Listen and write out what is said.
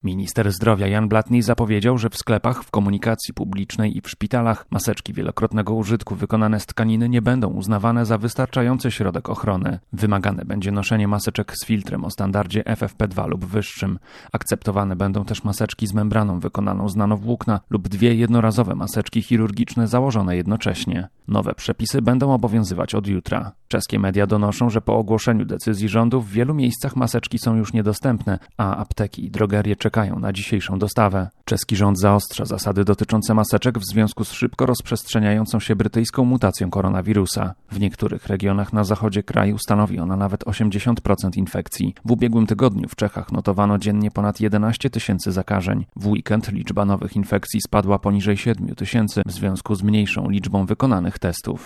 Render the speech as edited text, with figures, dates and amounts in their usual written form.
Minister zdrowia Jan Blatný zapowiedział, że w sklepach, w komunikacji publicznej i w szpitalach maseczki wielokrotnego użytku wykonane z tkaniny nie będą uznawane za wystarczający środek ochrony. Wymagane będzie noszenie maseczek z filtrem o standardzie FFP2 lub wyższym. Akceptowane będą też maseczki z membraną wykonaną z nanowłókna lub 2 jednorazowe maseczki chirurgiczne założone jednocześnie. Nowe przepisy będą obowiązywać od jutra. Czeskie media donoszą, że po ogłoszeniu decyzji rządu w wielu miejscach maseczki są już niedostępne, a apteki i drogerie czekają na dzisiejszą dostawę. Czeski rząd zaostrza zasady dotyczące maseczek w związku z szybko rozprzestrzeniającą się brytyjską mutacją koronawirusa. W niektórych regionach na zachodzie kraju stanowi ona nawet 80% infekcji. W ubiegłym tygodniu w Czechach notowano dziennie ponad 11 tysięcy zakażeń. W weekend liczba nowych infekcji spadła poniżej 7 tysięcy w związku z mniejszą liczbą wykonanych testów.